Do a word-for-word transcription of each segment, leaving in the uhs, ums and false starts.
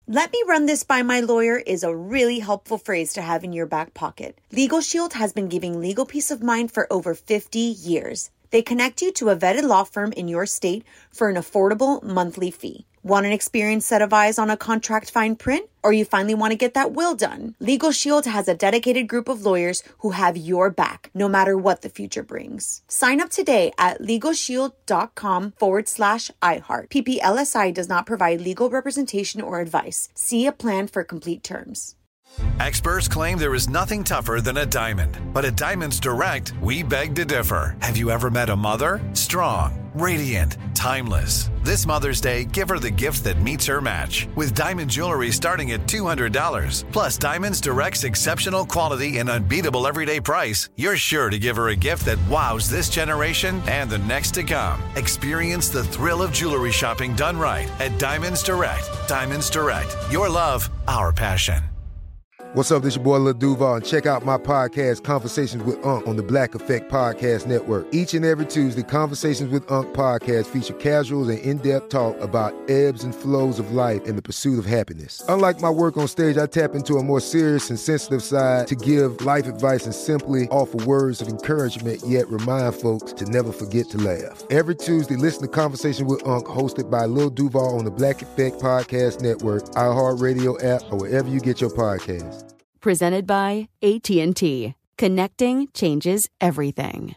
Let me run this by my lawyer is a really helpful phrase to have in your back pocket. Legal Shield has been giving legal peace of mind for over fifty years. They connect you to a vetted law firm in your state for an affordable monthly fee. Want an experienced set of eyes on a contract fine print? Or you finally want to get that will done? Legal Shield has a dedicated group of lawyers who have your back, no matter what the future brings. Sign up today at LegalShield.com forward slash iHeart. P P L S I does not provide legal representation or advice. See a plan for complete terms. Experts claim there is nothing tougher than a diamond. But at Diamonds Direct, we beg to differ. Have you ever met a mother? Strong, radiant, timeless. This Mother's Day, give her the gift that meets her match. With diamond jewelry starting at two hundred dollars. Plus Diamonds Direct's exceptional quality and unbeatable everyday price, you're sure to give her a gift that wows this generation and the next to come. Experience the thrill of jewelry shopping done right at Diamonds Direct. Diamonds Direct. Your love, our passion. What's up, this your boy Lil Duval, and check out my podcast, Conversations with Unc, on the Black Effect Podcast Network. Each and every Tuesday, Conversations with Unc podcast feature casual and in-depth talk about ebbs and flows of life and the pursuit of happiness. Unlike my work on stage, I tap into a more serious and sensitive side to give life advice and simply offer words of encouragement, yet remind folks to never forget to laugh. Every Tuesday, listen to Conversations with Unc, hosted by Lil Duval on the Black Effect Podcast Network, iHeartRadio app, or wherever you get your podcasts. Presented by A T and T. Connecting changes everything.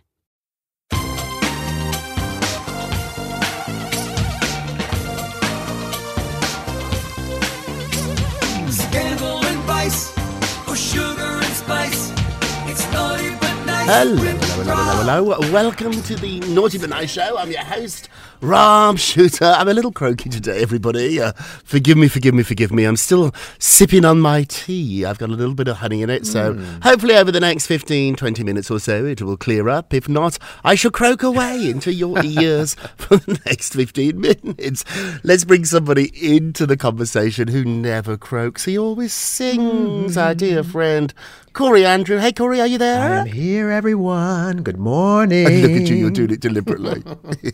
Scandal and vice, or sugar and spice. It's naughty but nice. Hello, hello, hello, hello. Welcome to the Naughty But Nice Show. I'm your host, Rob Shooter. I'm a little croaky today, everybody. Uh, forgive me, forgive me, forgive me. I'm still sipping on my tea. I've got a little bit of honey in it, so mm. hopefully over the next fifteen, twenty minutes or so, it will clear up. If not, I shall croak away into your ears for the next fifteen minutes. Let's bring somebody into the conversation who never croaks. He always sings, mm. our dear friend, Corey Andrew. Hey, Corey, are you there? I'm here, everyone. Good morning. And look at you, you're doing it deliberately.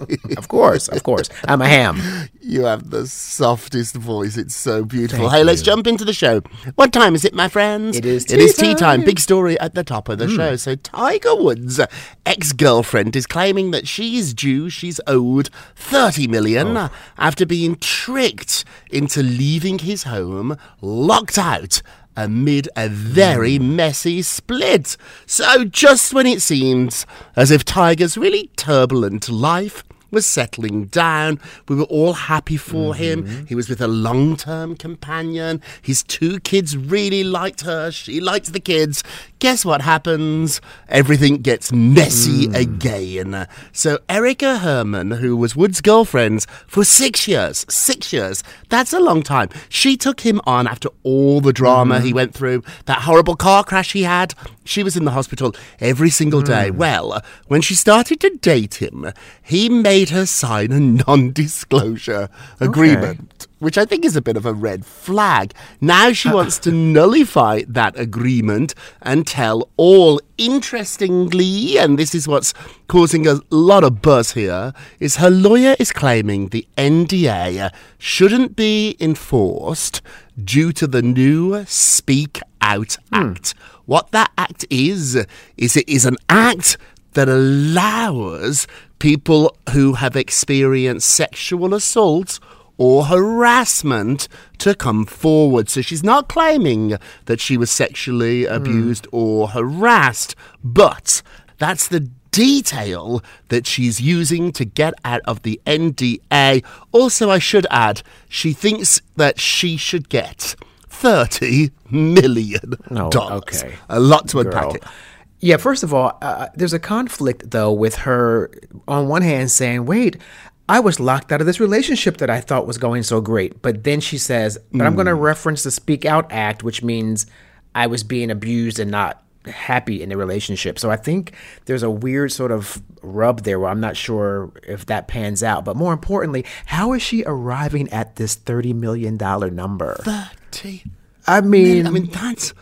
Of course, of course. I'm a ham. You have the softest voice. It's so beautiful. Thank hey, you. Let's jump into the show. What time is it, my friends? It is tea It is time. tea time. Big story at the top of the Mm. show. So Tiger Woods' ex-girlfriend is claiming that she is due, she's owed thirty million Oh. after being tricked into leaving his home, locked out amid a very messy split. So just when it seems as if Tiger's really turbulent life was settling down, we were all happy for mm-hmm. him. He was with a long-term companion. His two kids really liked her. She liked the kids. Guess what happens? Everything gets messy mm. again. So Erica Herman, who was Wood's girlfriend for six years, six years, that's a long time. She took him on after all the drama mm-hmm. he went through, that horrible car crash he had. She was in the hospital every single day. Mm. Well, when she started to date him, he made her sign a non-disclosure agreement, okay. which I think is a bit of a red flag. Now she wants to nullify that agreement and tell all. Interestingly, and this is what's causing a lot of buzz here, is her lawyer is claiming the N D A shouldn't be enforced due to the new Speak Out Act. Hmm. What that act is, is it is an act that allows people who have experienced sexual assault or harassment to come forward. So she's not claiming that she was sexually abused mm. or harassed, but that's the detail that she's using to get out of the N D A. Also, I should add, she thinks that she should get thirty million dollars. Oh, okay. A lot to unpack Girl. it. Yeah, first of all, uh, there's a conflict, though, with her on one hand saying, wait, I was locked out of this relationship that I thought was going so great. But then she says, but mm. I'm going to reference the Speak Out Act, which means I was being abused and not happy in the relationship. So I think there's a weird sort of rub there where I'm not sure if that pans out. But more importantly, how is she arriving at this thirty million dollars number? thirty I mean, I mean, that's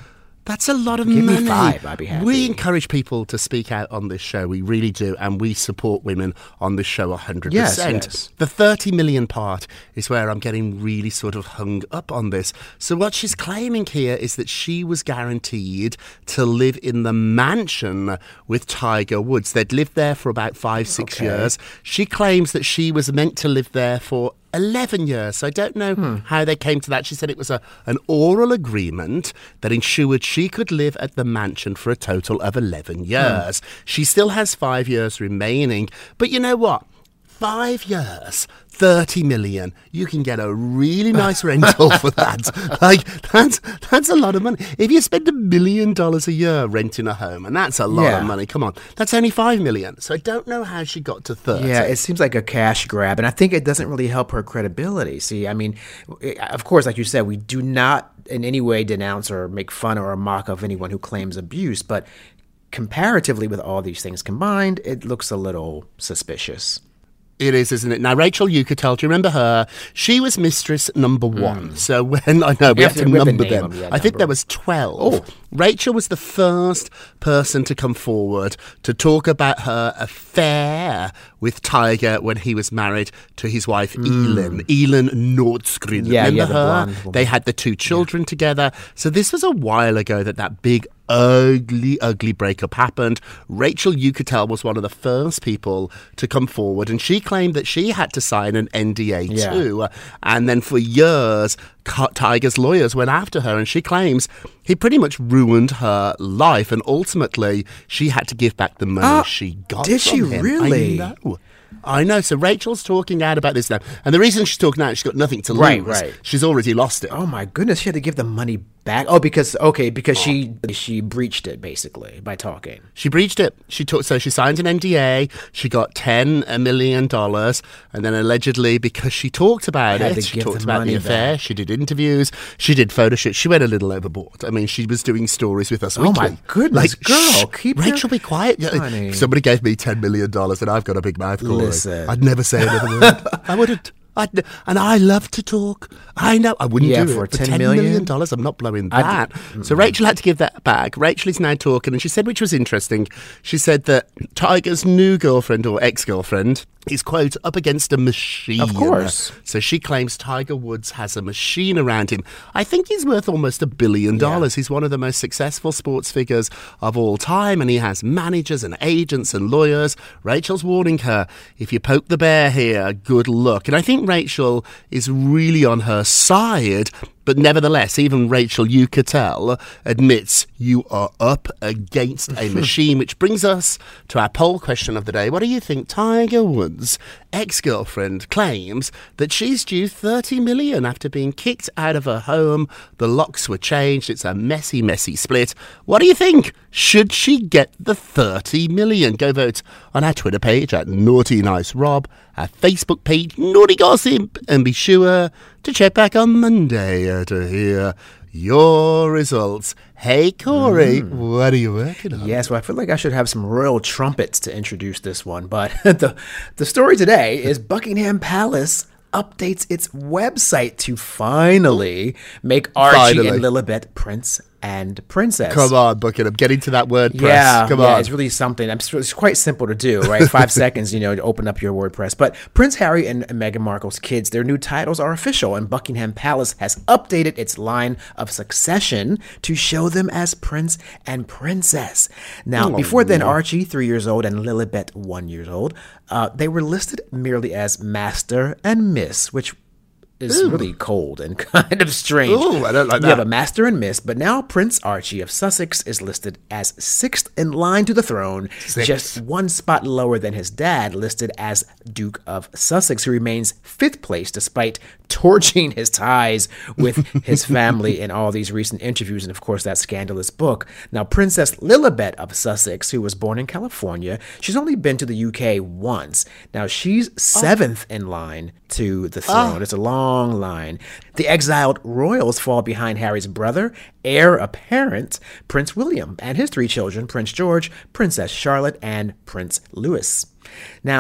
That's a lot of Give money. me five, I'd be happy. We encourage people to speak out on this show. We really do. And we support women on this show one hundred percent. Yes, yes. The thirty million part is where I'm getting really sort of hung up on this. So what she's claiming here is that she was guaranteed to live in the mansion with Tiger Woods. They'd lived there for about five, six Okay. years. She claims that she was meant to live there for eleven years. So I don't know Hmm. how they came to that. She said it was a an oral agreement that ensured she could live at the mansion for a total of eleven years. Hmm. She still has five years remaining. But you know what? Five years, thirty million. You can get a really nice rental for that. Like, that's that's a lot of money. If you spend a million dollars a year renting a home, and that's a lot Yeah. of money, come on, that's only five million. So I don't know how she got to thirty. Yeah, it seems like a cash grab, and I think it doesn't really help her credibility. See, I mean, of course, like you said, we do not in any way denounce or make fun or mock of anyone who claims abuse, but comparatively with all these things combined, it looks a little suspicious. It is, isn't it? Now, Rachel Yucatel, do you remember her? She was mistress number one. So when, I know, we, We have, have to to- we have to number name them. them, yeah, I think number there them. was twelve. Rachel was the first person to come forward to talk about her affair with Tiger when he was married to his wife, Elin. Elin Nordskrin. Yeah, remember yeah, the her? blonde woman. They had the two children together. So this was a while ago that that big ugly, ugly breakup happened. Rachel Yucatel was one of the first people to come forward, and she claimed that she had to sign an N D A Yeah. too. And then for years, Ca- Tiger's lawyers went after her, and she claims he pretty much ruined her life, and ultimately she had to give back the money Ah, she got. did she from him. really? I know. I know. So Rachel's talking out about this now. And the reason she's talking out, she's got nothing to lose. Right, right. She's already lost it. Oh my goodness, she had to give the money back. Oh, because okay, because she she breached it basically by talking. She breached it. She took so she signed an N D A. She got ten million dollars, and then allegedly because she talked about Had it, to she give talked the about the money affair. back. She did interviews. She did photo shoots. She went a little overboard. I mean, she was doing stories with us Oh weekly. my goodness, girl, shh, keep your- Rachel, be quiet. Yeah, Honey. if somebody gave me ten million dollars, and I've got a big mouth. Corey, Listen. I'd never say another word. I wouldn't. I'd, n- and I love to talk. I know. I wouldn't Yeah, do for it for ten ten million? million dollars. I'm not blowing I'd- that. So Rachel had to give that back. Rachel is now talking, and she said, which was interesting, she said that Tiger's new girlfriend or ex-girlfriend is, quote, up against a machine. Of course. So she claims Tiger Woods has a machine around him. I think he's worth almost a billion dollars. He's one of the most successful sports figures of all time, and he has managers and agents and lawyers. Rachel's warning her, if you poke the bear here, good luck. And I think Rachel is really on her side. But nevertheless, even Rachel Yucatel admits you are up against a machine, which brings us to our poll question of the day. What do you think? Tiger Woods' ex-girlfriend claims that she's due thirty million dollars after being kicked out of her home. The locks were changed. It's a messy, messy split. What do you think? Should she get the thirty million dollars? Go vote on our Twitter page at Naughty Nice Rob, our Facebook page, Naughty Gossip, and be sure to check back on Monday uh, to hear your results. Hey, Corey, what are you working on? Yes, well, I feel like I should have some royal trumpets to introduce this one, but the the story today is Buckingham Palace updates its website to finally make Archie Finally. and Lilibet prince and princess. Come on, Buckingham, get into that WordPress. Yeah, Come yeah, on. it's really something. I'm sure it's quite simple to do, right? Five seconds, you know, to open up your WordPress. But Prince Harry and Meghan Markle's kids, their new titles are official, and Buckingham Palace has updated its line of succession to show them as prince and princess. Now, Oh, before then, Archie, three years old, and Lilibet, one year old, uh, they were listed merely as Master and Miss, which is really cold and kind of strange. Ooh, I don't like You have that. a Master and Miss, but now Prince Archie of Sussex is listed as sixth in line to the throne, Six. just one spot lower than his dad, listed as Duke of Sussex, who remains fifth place despite torching his ties with his family in all these recent interviews and, of course, that scandalous book. Now, Princess Lilibet of Sussex, who was born in California, she's only been to the U K once. Now, she's seventh in line to the throne. It's a long line. The exiled royals fall behind Harry's brother, heir apparent, Prince William, and his three children, Prince George, Princess Charlotte, and Prince Louis. Now,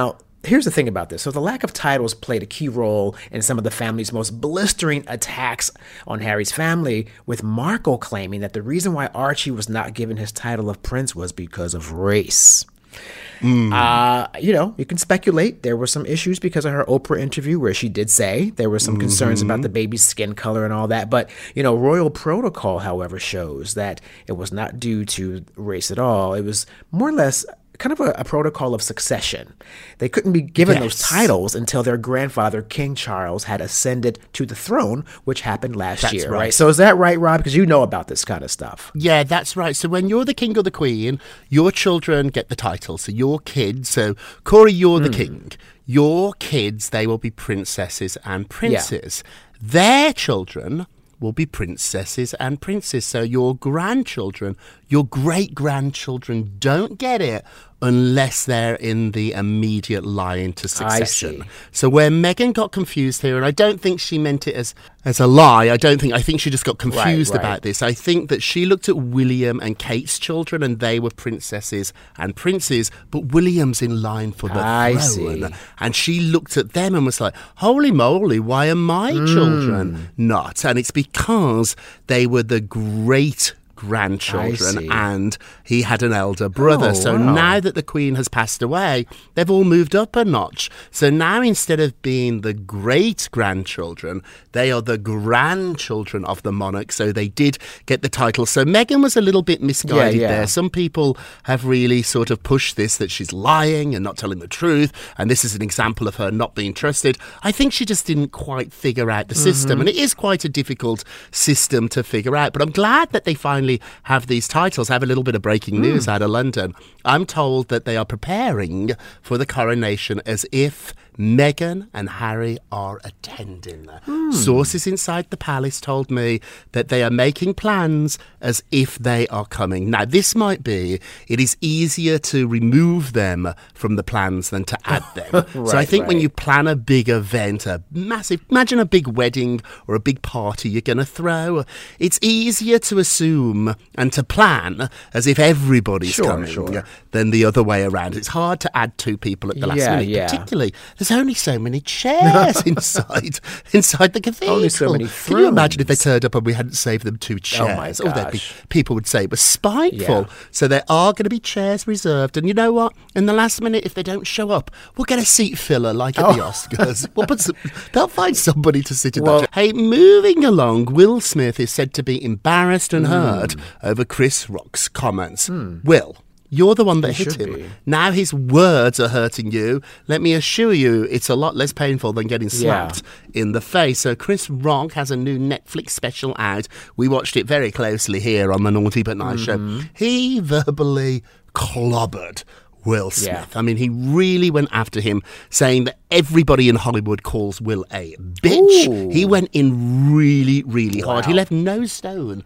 here's the thing about this. So the lack of titles played a key role in some of the family's most blistering attacks on Harry's family, with Markle claiming that the reason why Archie was not given his title of prince was because of race. Mm. Uh, you know, you can speculate. There were some issues because of her Oprah interview where she did say there were some mm-hmm. concerns about the baby's skin color and all that. But, you know, royal protocol, however, shows that it was not due to race at all. It was more or less kind of a, a protocol of succession. They couldn't be given yes. those titles until their grandfather, King Charles, had ascended to the throne, which happened last that's year, right. right? So is that right, Rob? Because you know about this kind of stuff. Yeah, that's right. So when you're the king or the queen, your children get the title. So your kids, so Corey, you're the mm. king. Your kids, they will be princesses and princes. Yeah. Their children will be princesses and princes. So your grandchildren, your great-grandchildren don't get it unless they're in the immediate line to succession. I see. So where Meghan got confused here, and I don't think she meant it as, as a lie, I don't think, I think she just got confused right, right. about this. I think that she looked at William and Kate's children and they were princesses and princes, but William's in line for the I throne. See. And she looked at them and was like, holy moly, why are my mm. children not? And it's because they were the great grandchildren and he had an elder brother. Oh, so wow. now that the Queen has passed away, they've all moved up a notch. So now instead of being the great grandchildren, they are the grandchildren of the monarch. So they did get the title. So Meghan was a little bit misguided yeah, yeah. there. Some people have really sort of pushed this, that she's lying and not telling the truth, and this is an example of her not being trusted. I think she just didn't quite figure out the mm-hmm. system, and it is quite a difficult system to figure out. But I'm glad that they finally have these titles. I have a little bit of breaking news mm. out of London. I'm told that they are preparing for the coronation as if Meghan and Harry are attending. Mm. Sources inside the palace told me that they are making plans as if they are coming. Now, this might be, it is easier to remove them from the plans than to add them. right, so I think right. when you plan a big event, a massive, imagine a big wedding or a big party you're going to throw, it's easier to assume and to plan as if everybody's sure, coming sure. than the other way around. It's hard to add two people at the last yeah, minute, yeah. particularly there's only so many chairs inside inside the cathedral. Only so many Can you imagine if they turned up and we hadn't saved them two chairs? Oh my gosh. Oh, there'd be, people would say it was spiteful. Yeah. So there are going to be chairs reserved. And you know what? In the last minute, if they don't show up, we'll get a seat filler like at oh. the Oscars. we'll put some, they'll find somebody to sit in well, that chair. Hey, moving along, Will Smith is said to be embarrassed and mm. hurt over Chris Rock's comments. Mm. Will, you're the one that It hit him. be. Now his words are hurting you. Let me assure you, it's a lot less painful than getting slapped yeah. in the face. So Chris Rock has a new Netflix special out. We watched it very closely here on the Naughty But Nice mm-hmm. show. He verbally clobbered Will Smith. Yeah. I mean, he really went after him, saying that everybody in Hollywood calls Will a bitch. Ooh. He went in really, really Wow. hard. He left no stone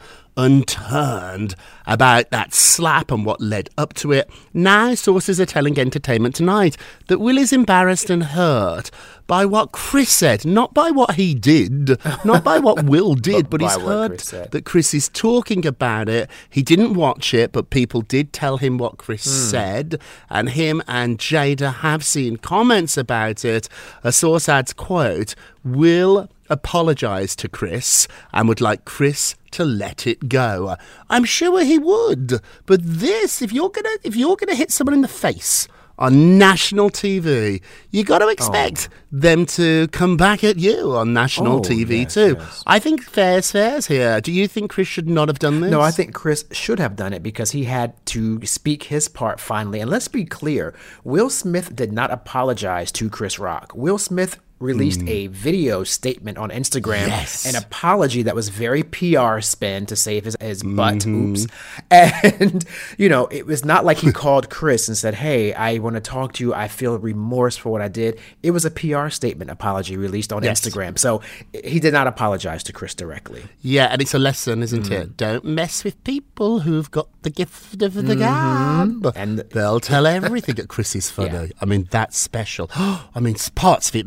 unturned about that slap and what led up to it. Now sources are telling Entertainment Tonight that Will is embarrassed and hurt by what Chris said, not by what he did, not by what Will did, but, but he's heard Chris that Chris is talking about it. He didn't watch it, but people did tell him what Chris mm. said, and him and Jada have seen comments about it. A source adds, quote, Will apologise to Chris and would like Chris to let it go. I'm sure he would, but this, if you're gonna if you're gonna hit someone in the face on national T V, you got to expect oh. them to come back at you on national oh, T V yes, too. Yes. I think fair's fair's here. Do you think Chris should not have done this? No, I think Chris should have done it because he had to speak his part finally. And let's be clear, Will Smith did not apologize to Chris Rock. Will Smith released mm. a video statement on Instagram, yes. an apology that was very P R spin to save his, his butt. Mm-hmm. Oops. And, you know, it was not like he called Chris and said, hey, I want to talk to you. I feel remorse for what I did. It was a P R statement apology released on yes. Instagram. So he did not apologize to Chris directly. Yeah, and it's a lesson, isn't mm. it? Don't mess with people who've got the gift of the gab. Mm-hmm. And they'll tell everything at Chris is funny. Yeah. I mean, that's special. I mean, parts of it made me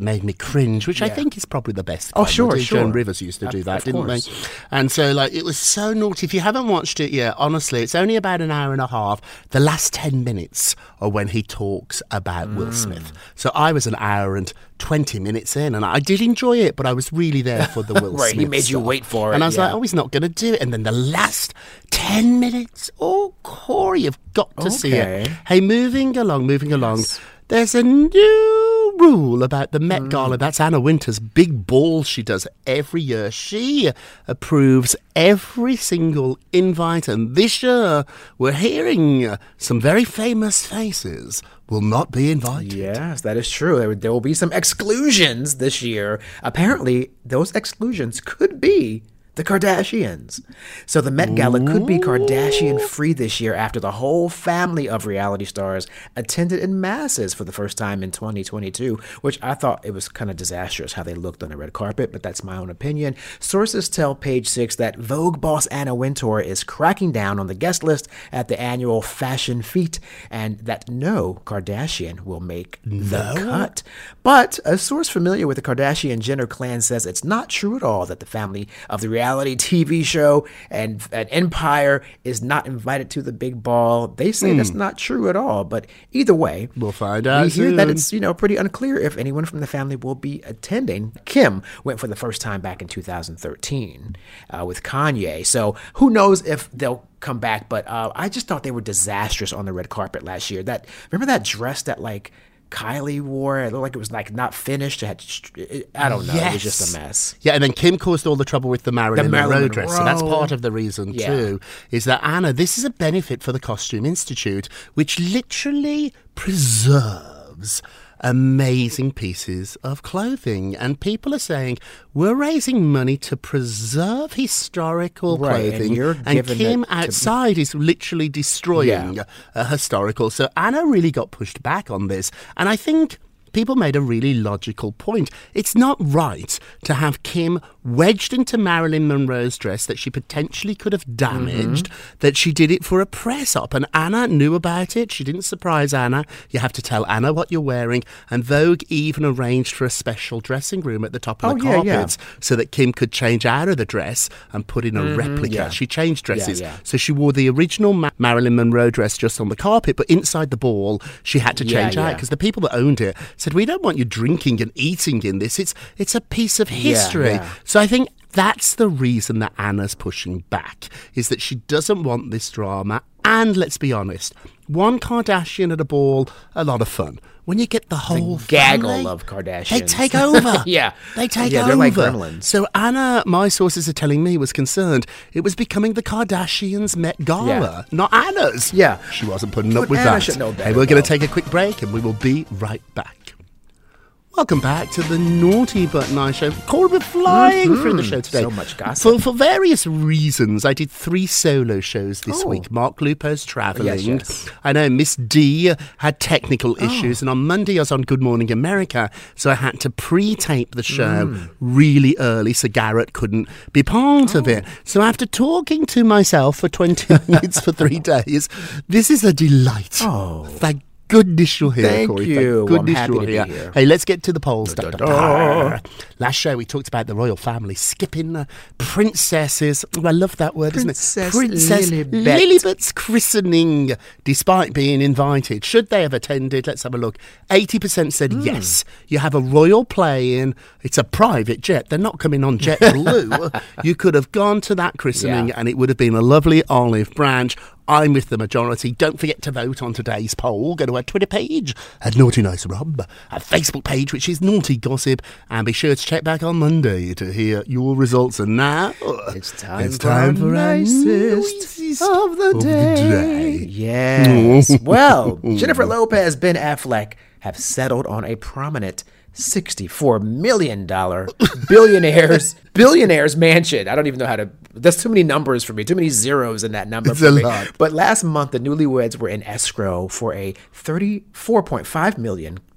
cringe, which I think is probably the best. Oh, sure, comedy. sure. Joan Rivers used to do Of- that, of didn't course. they? And so, like, it was so naughty. If you haven't watched it yet, honestly, it's only about an hour and a half. The last ten minutes are when he talks about Will Mm. Smith. So I was an hour and twenty minutes in, and I did enjoy it, but I was really there for the Will Right, Smith he made you stuff. wait for it, And I was yeah. like, oh, he's not going to do it. And then the last ten minutes, oh, Corey, you've got to see it. Okay. Hey, moving along, moving along. There's a new rule about the Met Gala. That's Anna Wintour's big ball she does every year. She approves every single invite, and this year we're hearing some very famous faces will not be invited. Yes, that is true. There, there will be some exclusions this year. Apparently, those exclusions could be the Kardashians. So the Met Gala could be Kardashian-free this year after the whole family of reality stars attended in masses for the first time in twenty twenty-two, which I thought it was kind of disastrous how they looked on the red carpet, but that's my own opinion. Sources tell Page Six that Vogue boss Anna Wintour is cracking down on the guest list at the annual Fashion Feat, and that no Kardashian will make the cut. But a source familiar with the Kardashian-Jenner clan says it's not true at all that the family of the reality T V show and, and Empire is not invited to the big ball. They say that's not true at all. But either way, We'll find out we hear that soon. it's, you know, pretty unclear if anyone from the family will be attending. Kim went for the first time back in two thousand thirteen uh, with Kanye. So who knows if they'll come back. But uh, I just thought they were disastrous on the red carpet last year. That remember that dress that like Kylie wore? It looked like it was like not finished. It had, it, I don't know. It was just a mess. Yeah, and then Kim caused all the trouble with the Marilyn, The Marilyn Monroe dress. So that's Monroe. part of the reason Yeah. too, is that Anna, this is a benefit for the Costume Institute, which literally preserves amazing pieces of clothing. And people are saying, we're raising money to preserve historical Right, and clothing. you're And giving Kim it to- outside is literally destroying Yeah. a historical. So Anna really got pushed back on this. And I think people made a really logical point. It's not right to have Kim wedged into Marilyn Monroe's dress that she potentially could have damaged, Mm-hmm. that she did it for a press op. And Anna knew about it. She didn't surprise Anna. You have to tell Anna what you're wearing. And Vogue even arranged for a special dressing room at the top of Oh, the yeah, yeah. carpets so that Kim could change out of the dress and put in a replica. yeah. She changed dresses. yeah. So she wore the original Ma- Marilyn Monroe dress just on the carpet, but inside the ball, she had to Yeah, change out yeah. because the people that owned it said, we don't want you drinking and eating in this. It's it's a piece of history. yeah. So I think that's the reason that Anna's pushing back, is that she doesn't want this drama. And let's be honest, one Kardashian at a ball, a lot of fun. When you get the whole Gaggle family, of Kardashians. they take over. Yeah. They take Yeah, over. they're like gremlins. So Anna, my sources are telling me, was concerned it was becoming the Kardashians' Met Gala, Yeah. not Anna's. Yeah. She wasn't putting up But with Anna that. should know better, Hey, we're going though. to take a quick break and we will be right back. Welcome back to the Naughty But Nice Show. Corey, we're flying through the show today. So much gossip. For, for various reasons, I did three solo shows this Oh. week. Mark Lupo's travelling. yes. I know Miss D had technical issues, and on Monday I was on Good Morning America, so I had to pre-tape the show really early so Garrett couldn't be part of it. So after talking to myself for twenty minutes for three days, this is a delight. Oh. Thank goodness you're here, Thank Corey. you. Thank Well, I'm goodness happy you're to be here. here. Hey, let's get to the polls. Da, da, Da, da, da. Last show we talked about the royal family skipping uh, princesses. Oh, I love that word, Princess isn't it? Princess Lilibet. Lilibet's christening, despite being invited. Should they have attended? Let's have a look. eighty percent said yes. You have a royal play-in. It's a private jet. They're not coming on JetBlue. You could have gone to that christening Yeah. and it would have been a lovely olive branch. I'm with the majority. Don't forget to vote on today's poll. Go to our Twitter page at Naughty Nice Rob, our Facebook page, which is Naughty Gossip, and be sure to check back on Monday to hear your results. And now It's time it's for time our for our nicest nicest of the of the day. day. Yes. Well, Jennifer Lopez, Ben Affleck have settled on a prominent sixty-four million dollars billionaires billionaires mansion. I don't even know how to. That's too many numbers for me. Too many zeros in that number It's for a me. lot. But last month, the newlyweds were in escrow for a thirty-four point five million dollars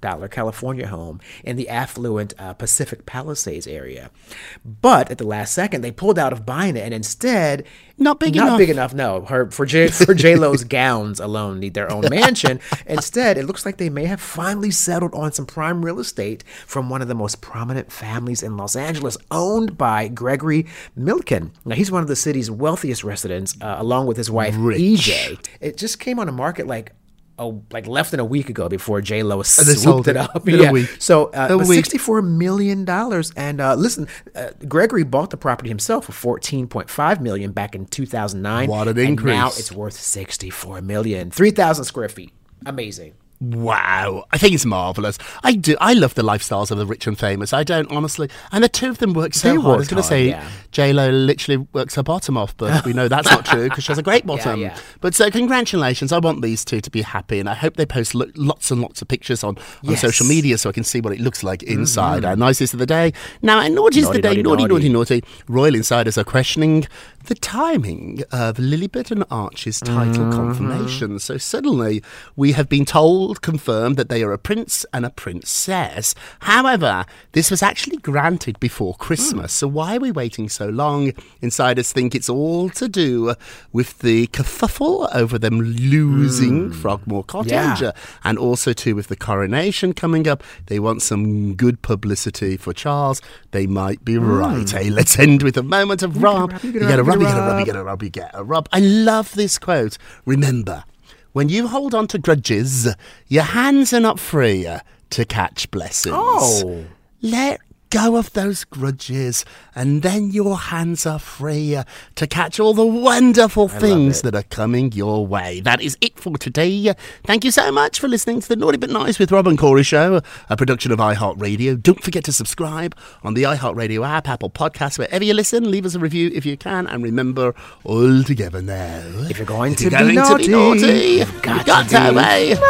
dollars California home in the affluent uh, Pacific Palisades area. But at the last second, they pulled out of buying it, and instead, Not big not enough. big enough. No, her for J for J-Lo's gowns alone need their own mansion. Instead, it looks like they may have finally settled on some prime real estate from one of the most prominent families in Los Angeles, owned by Gregory Milken. Now, he's one of the city's wealthiest residents, uh, along with his wife Rich. E J. It just came on the market like. Oh, like less than a week ago before J-Lo they swooped sold it it up. in a week. So uh, A it was week. sixty-four million dollars. And uh, listen, uh, Gregory bought the property himself for fourteen point five million dollars back in two thousand nine. What an and increase. now it's worth sixty-four million dollars. three thousand square feet. Amazing. Wow, I think it's marvellous. I do. I love the lifestyles of the rich and famous. I don't, honestly. And the two of them work so They hard. I was worked going to hard, say yeah. J-Lo literally works her bottom off, but we know that's not true because she has a great bottom. yeah. But so congratulations. I want these two to be happy, and I hope they post lo- lots and lots of pictures on, on Yes. social media so I can see what it looks like inside. Our nicest of the day. Now, our naughties of the Naughty, day. naughty, Naughty, naughty, naughty. naughty. Royal Insiders are questioning the timing of Lilibet and Archie's title Mm-hmm. confirmation. So suddenly we have been told, confirmed, that they are a prince and a princess. However, this was actually granted before Christmas. So why are we waiting so long? Insiders think it's all to do with the kerfuffle over them losing Frogmore Cottage, Yeah. uh, and also too with the coronation coming up. They want some good publicity for Charles. They might be right. Hey, let's end with a moment of rub. You get a rub, you get a rub, you get a rub, you get a rub. I love this quote. Remember, when you hold on to grudges, your hands are not free to catch blessings. Oh. Let go of those grudges, and then your hands are free to catch all the wonderful things it. that are coming your way. That is it for today. Thank you so much for listening to the Naughty But Nice with Rob and Corey show, a production of iHeartRadio. Don't forget to subscribe on the iHeartRadio app, Apple Podcasts, wherever you listen. Leave us a review if you can, and remember, all together now, If you're going if to you're be going naughty, to be naughty, you've got got to to be be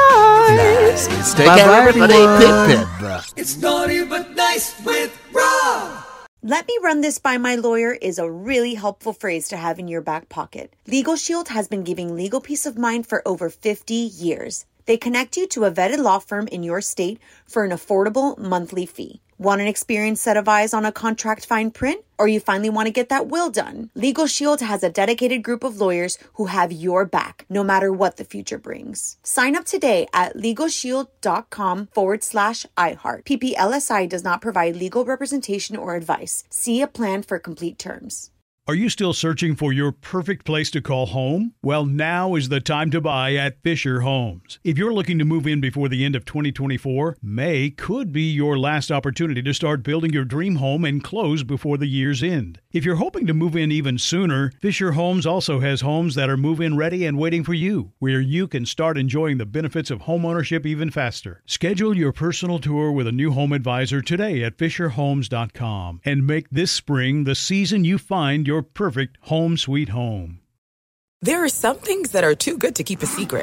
nice. Take care, Bye-bye, everybody. everyone. Pip, pip. It's naughty but nice with Rob. Let me run this by my lawyer is a really helpful phrase to have in your back pocket. Legal Shield has been giving legal peace of mind for over fifty years. They connect you to a vetted law firm in your state for an affordable monthly fee. Want an experienced set of eyes on a contract fine print? Or you finally want to get that will done? Legal Shield has a dedicated group of lawyers who have your back, no matter what the future brings. Sign up today at LegalShield.com forward slash iHeart. P P L S I does not provide legal representation or advice. See a plan for complete terms. Are you still searching for your perfect place to call home? Well, now is the time to buy at Fisher Homes. If you're looking to move in before the end of twenty twenty-four, May could be your last opportunity to start building your dream home and close before the year's end. If you're hoping to move in even sooner, Fisher Homes also has homes that are move-in ready and waiting for you, where you can start enjoying the benefits of homeownership even faster. Schedule your personal tour with a new home advisor today at Fisher Homes dot com and make this spring the season you find your perfect home sweet home. There are some things that are too good to keep a secret.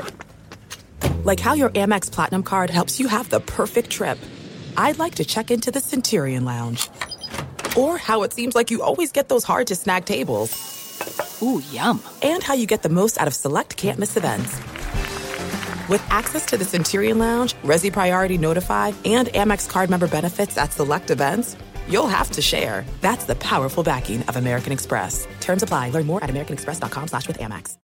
Like how your Amex Platinum card helps you have the perfect trip. I'd like to check into the Centurion Lounge. Or how it seems like you always get those hard-to-snag tables. Ooh, yum. And how you get the most out of select can't-miss events. With access to the Centurion Lounge, Resi Priority Notified, and Amex card member benefits at select events, you'll have to share. That's the powerful backing of American Express. Terms apply. Learn more at americanexpress.com slash with Amex.